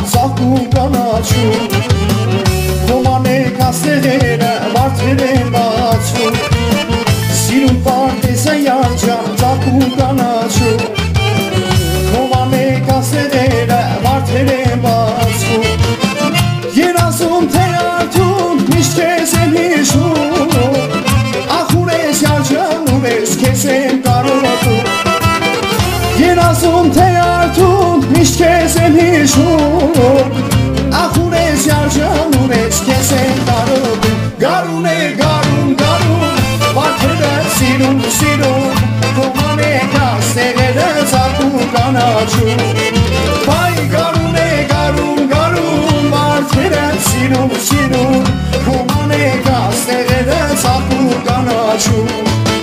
ծաղկում կանաչում Հոմանեք ասեղերը վարդեր են բացում Սիրուն պարտեզը յանջան ծաղկում կանաչում Հոմանեք ասեղերը վարդեր են բացում Երազում թե արդում միշտ կեզ եմ հիշում Ախուր ես յանջան ուր ես կեզ եմ կարոտում Երազում թե արդում միշտ կեզ եմ հիշում Ախուր ես յանջան ուր ես կեզ եմ կարոտում Գարուն է գարուն գարուն վարդերը սիրում սիրում Հոմանեք ասեղերը ծաղկում կանաչում Բայ գարուն է գարուն գարուն վարդերը սիրում սիրում Հոմանեք ասեղերը ծաղկում կանաչում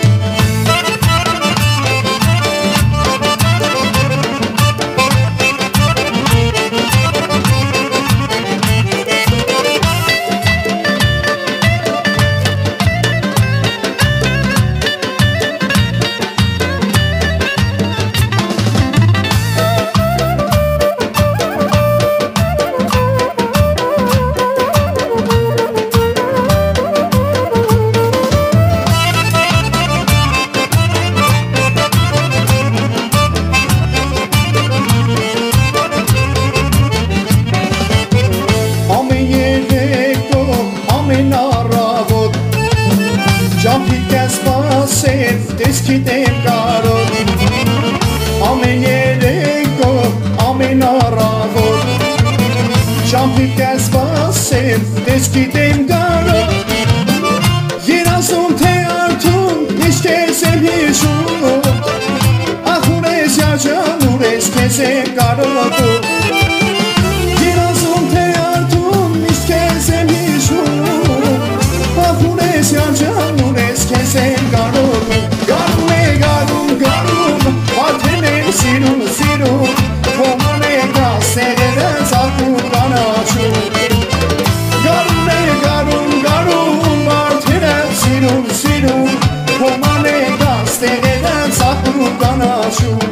Ճամփիկ ես սպասել, տեսքիդ եմ կարոտ Ամեն երեկո, ամեն առավոտ Ճամփիկ ես սպասել, տեսքիդ եմ կարոտ Երազում թե արդում, միշտ կեզ եմ հիշում Ախուր ես յանջան, ուր ես կեզ եմ կարոտում Երազում թե արդում, միշտ կեզ եմ հիշում Ախուր ես յանջան, ուր ես կեզ եմ կարոտում Գարուն է գարուն գարուն, վարդեր են սիրում սիրում Հոմանեք ասեղերը ծաղկում կանաչում Գարուն է գարուն գարուն, վարդերը սիրում սիրում Հոմանեք ասեղերը ծաղկում կանաչում